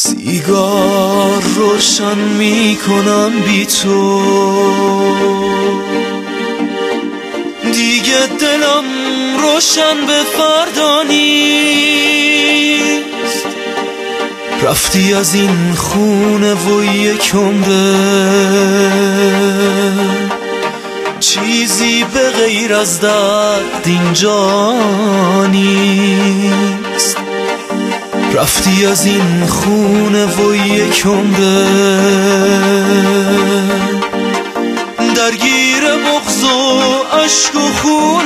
سیگار روشن میکنم بی تو، دیگه دلم روشن به فردا نیست. رفتی از این خونه و یک عمره چیزی به غیر از درد اینجا نیست. رفتی از این خونه و یک عمره درگیر بغض و عشق و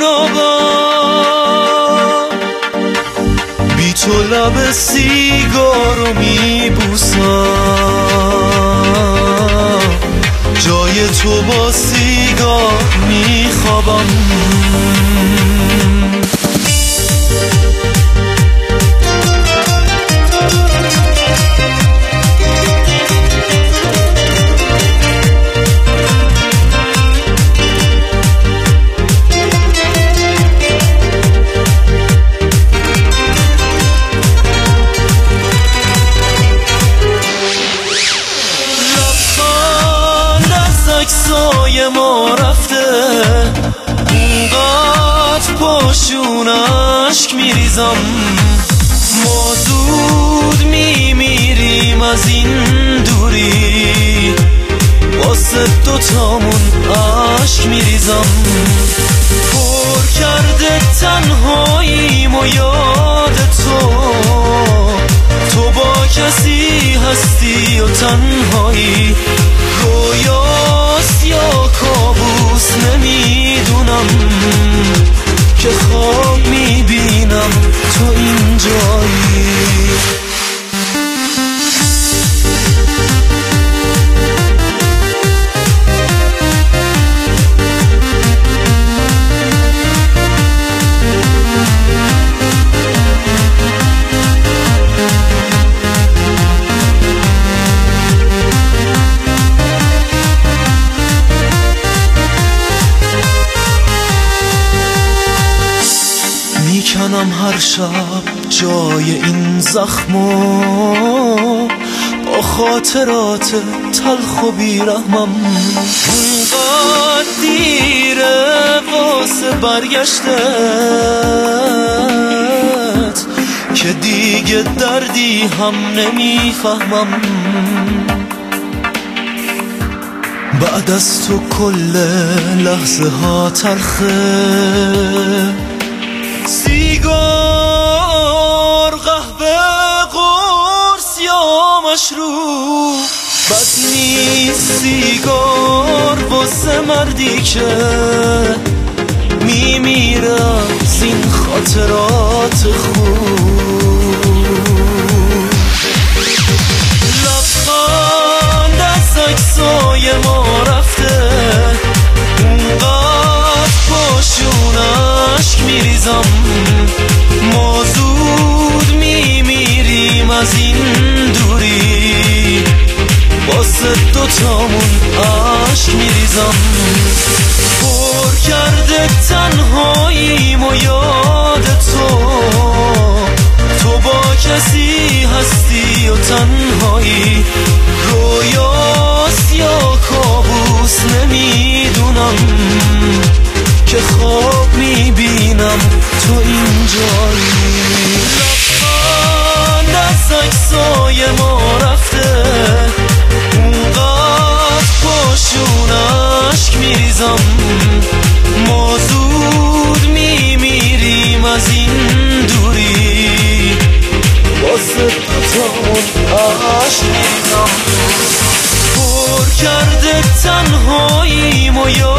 خونابم. بی تو لب سیگارو میبوسم، جای تو با سیگار میخوابم. سایه ما رفته اونقدر پاشون عشق میریزم. ما زود میمیریم از این دوری، واسه دوتامون عشق میریزم. پر کرده تنهاییم و یاد تو با کسی هستی و تنهایی. رویاست یا کابوس نمیدونم، که خواب میبینم تو اینجایی. میکنم هر شب جای این زخمو با خاطرات تلخ و بیرحمم. اونقدر دیره واسه برگشتت که دیگه دردی هم نمیفهمم. بعد از تو کل لحظه ها تلخه، سیگار، قهوه، قرص یا مشروب. بد نیست سیگار واسه مردی که میمیره از این خاطرات خوب. لبخند از عکسای ما رفته اونقدر پاشون عشق میریزم. ما زود میمیریم از این دوری، واسه دوتامون عشق میریزم. پر کرده تنهاییم و یاد تو با کسی هستی و تنهایی. رویاست یا کابوس نمیدونم، که خواب میبینم تو اینجایی. لبخند از عکسای ما رفته اونقدر پاشون عشق میریزم. ما زود میمیریم از این دوری، واسه دوتامون عشق میریزم. پر کرده تنهاییم و